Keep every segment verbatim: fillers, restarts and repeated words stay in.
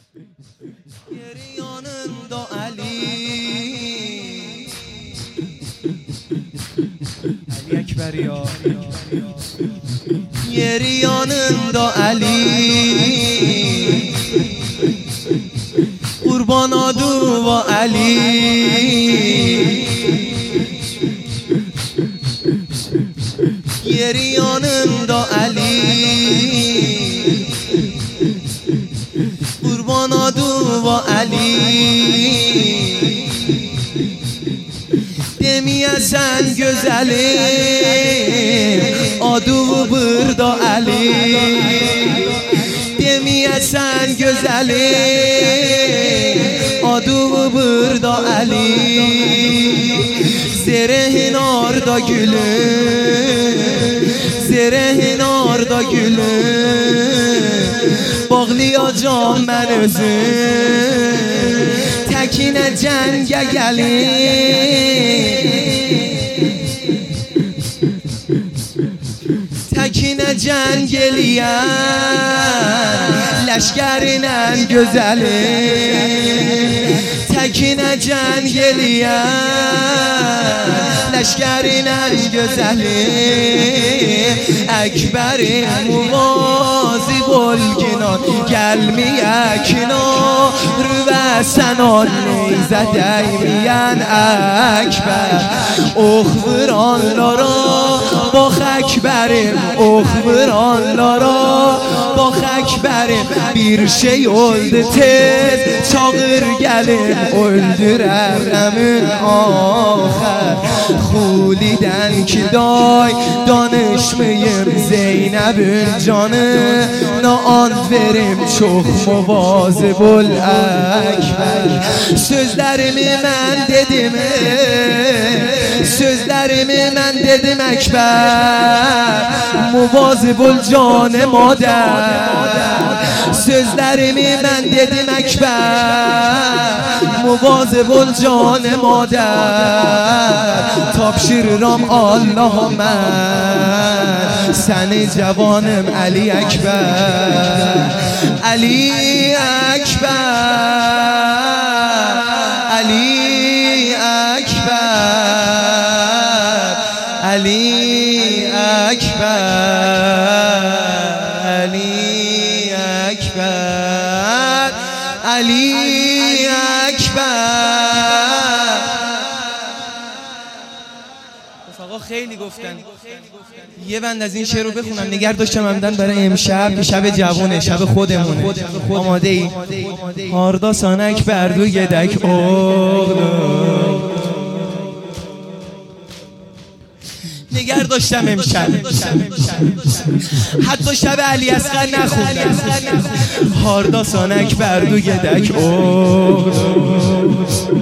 yanında Ali Ali Ekber ya yeri yanında Ali kurban adı ve Ali yeri yanında Ali kurban adı ve Ali demeyesen güzelim adı burada Ali demeyesen güzelim adı burada Ali zerehin orada gülüm zerehin orada gülüm bağlayacağım ben özüm tekine cenge gelin tekine ceng geliyen leşkerinen güzelim tekine ceng geliyen leşkerinen güzelim Ekberim muvazi bolginan gelmeyek nar ve senan neyze değmeyen Ekber ox vuranlara bak Ekberim ox vuranlara bak Ekberim bir şey oldu tez çağır gelin öldüreremün ahir Huliden ki day danışmayım Zeynep'in canı na and verim çok muvazib ol Ekber sözlerimi ben dedim sözlerimi ben dedim Ekber muvazib ol can mader sözlerimi ben dedim Ekber muvazib ol can mader tapşırıram Allah'a ben seni cavanım Ali Ekber Ali Ekber Ali Ekber Ali Ekber Ali Ekber Ali Ekber آقا خیلی گفتن یه بند از این شعر رو بخونم نگه داشتم همدن برای امشب که شب جوونه شب خودمونه آماده ای هاردا سانک بردو گدک اوغلو نگر داشتم امشب حتی شب علی اصغر نخوندم هاردا سانک بردو گدک اوغلو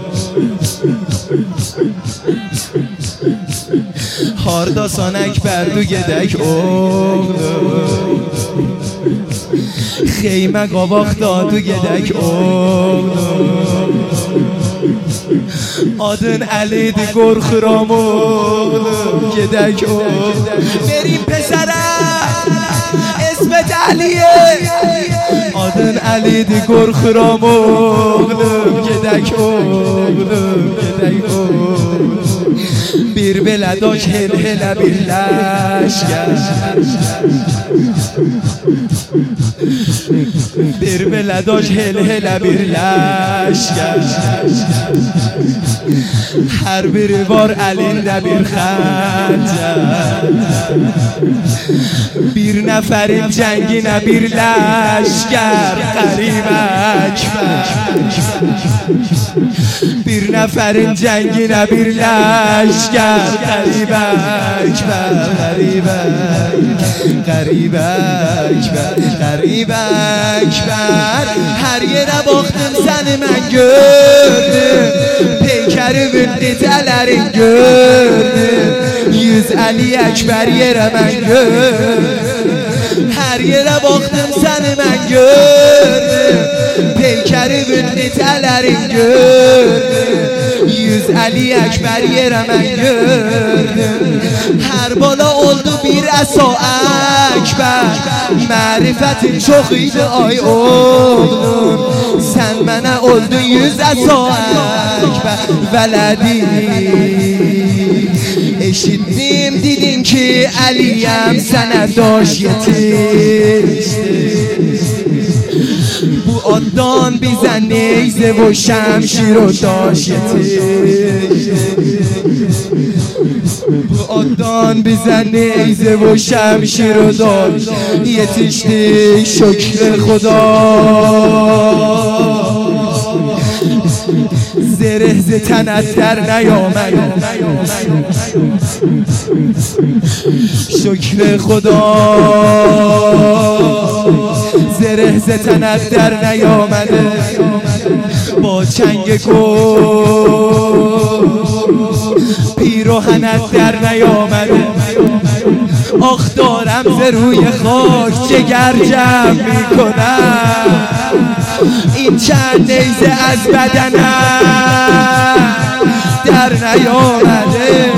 هاردا سانک بردو گدک اوغلو خیمه قاباق دادو گدک اوغلو آدن علید گرخرام اوغلو گدک اوغلو بریم پسرم اسمت علیه آدن علید گرخرام اوغلو گدک اوغلو گدک اوغلو bir beladoş hel hele birleşken bir beladoş hel hele birleşken her biri var elinde bir xəncər bir neferin cengine birleşker Qərib Əkbər bir neferin cengine birleşker Qərib Əkbər Qərib Qərib Əkbər Qərib Əkbər her yere baktım seni ben gördüm peykerimin nitelerin gördüm yüz Ali Ekber yere ben gördüm her yere baktım seni ben gördüm peykerimin nitelerin gördüm yüz Ali Ekber yere ben gördüm her bala oldu bir Əsa Ekber marifetin çok iyiydi ay oğlum Mənə oldu yüz Ekber vələdi. Eşitdim dedin ki Əliyəm sənə daş yetişdi. Bu addan bizə neyzə و şمشیر و daş yetişdi. Bu addan bizə neyzə و şمشیر و daş yetişdi. شکر خدا زره ز تنت در نیامد. شکر خدا زره ز تنت در نیامده. با چنگ گل پیراهنت در نیامده. آخ دارم ز روی خاک جگر جمع میکنم. این چند نیزه از بدنم در نیامده.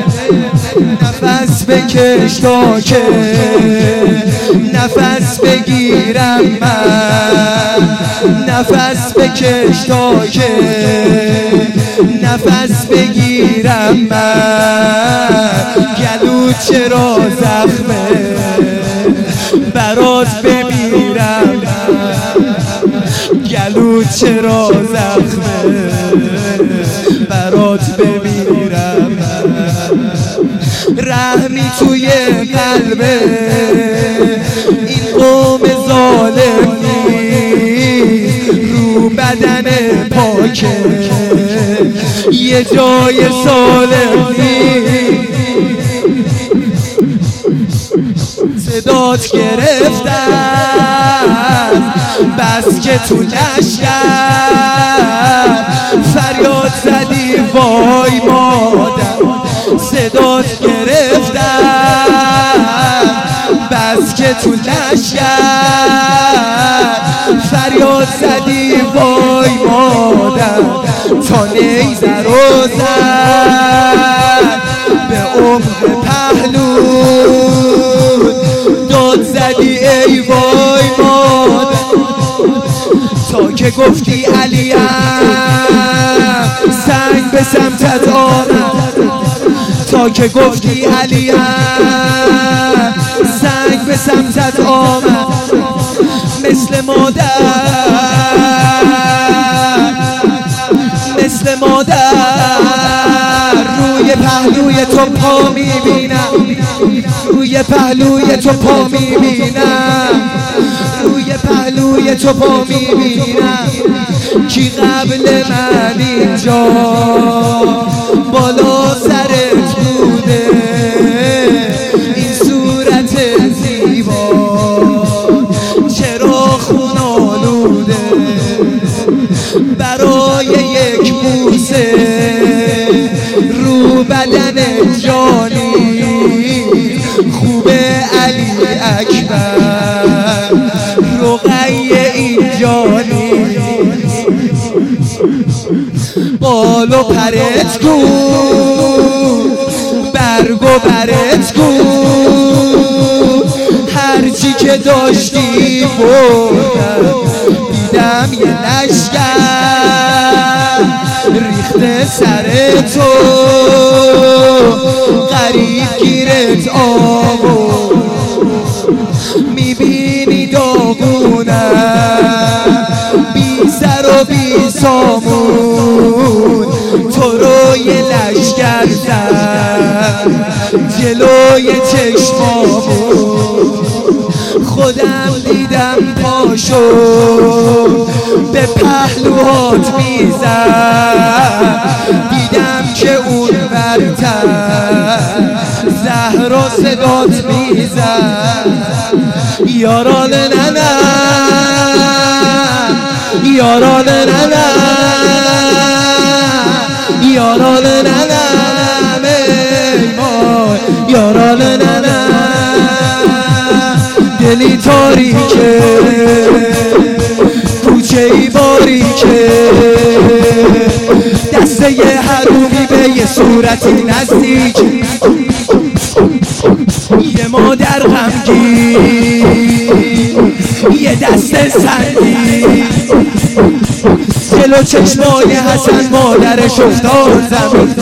نفس بکش تا که نفس بگیرم من. نفس بکش تا که نفس بگیرم من. گلو چرا زخمه برات بمیرم. گلو چرا زخمه برات بمیرم. رحمی توی قلب این قوم ظالم نیست. رو بدن پاکه یه جای سالم نیست. صدات گرفتم بس که تو لشکر فریاد زدی وای مادر. صدات گرفتم بس که تو لشکر فریاد زدی وای مادر. تا نیزه رو زد به عمق پهلو داد زدی ای وای مادر. تا که گفتی علیم سنگ به سمتت آمد. تا که گفتی علیم سنگ به سمتت آمد. مثل مادر مثل مادر روی پهلوی تو پا میبینم. روی پهلوی تو پا میبینم. روی پهلوی تو پا میبینم. کی قبل من اینجا بالا سرت بوده. این صورت زیبا چرا خون آلوده. برای یک بوسه رو بدن جانی خوبه علی اکبر رقیه این جانی. بال و پرت کو برگ و برت کو هرچی که داشتی بردم. دیدم یه لشکر ریخته سر تو غریب گیرت آورد. میبینی داغونم بی سر و بی سامون. تو رو یه لشکر زد جلوی چشمامون. خودم دیدم پاشو به پهلوهات میزد. دیدم که اون برتر زهرا صدات میزد. یاران ننم یاران ننم یاران ننم ای مای یاران ننم. دلی تاریکه کوچه ای باریکه دسته یه حرومی به یه صورتی نزدیک. یه مادر غمگین یه دست سنگین جلو چشمای حسن مادرش افتاد زمین.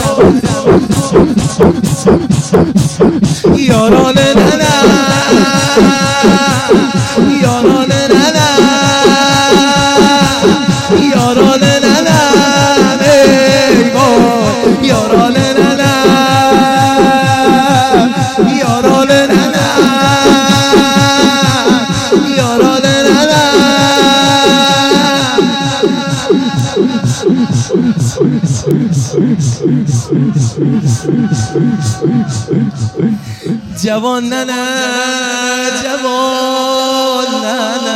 یاران ننه یاران ننه یاران ننه ای وای یاران ننه یاران ننه یاران ننه جوان ننه جوان ننه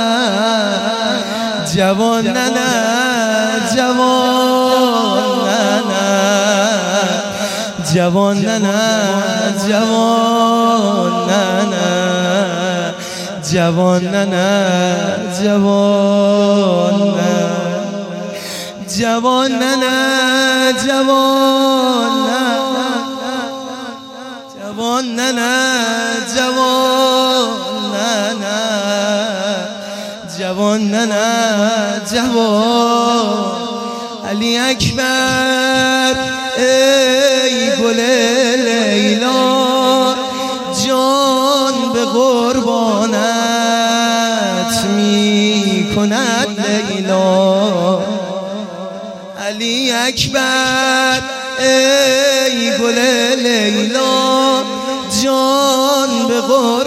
جوان ننه جوان ننه جوان ننه جوان ننه جوان ننه جوان ننه جوان ننه جوان جوان ننه جوان ننه جوان ننه جوان علی اکبر ای گل لیلا جان به قربانت می کند لیلا علی اکبر ای گل لیلا جان به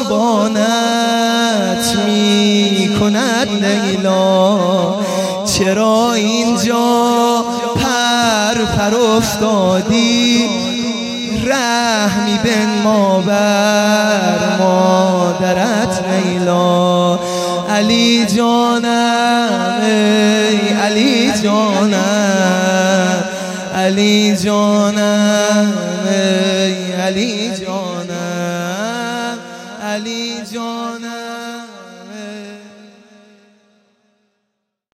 قربانت می کند لیلا چرا اینجا پر پر افتادی رحمی بنما بر مادرت لیلا علی جانم ای علی جانم علی جانم ای علی جانم علی جانم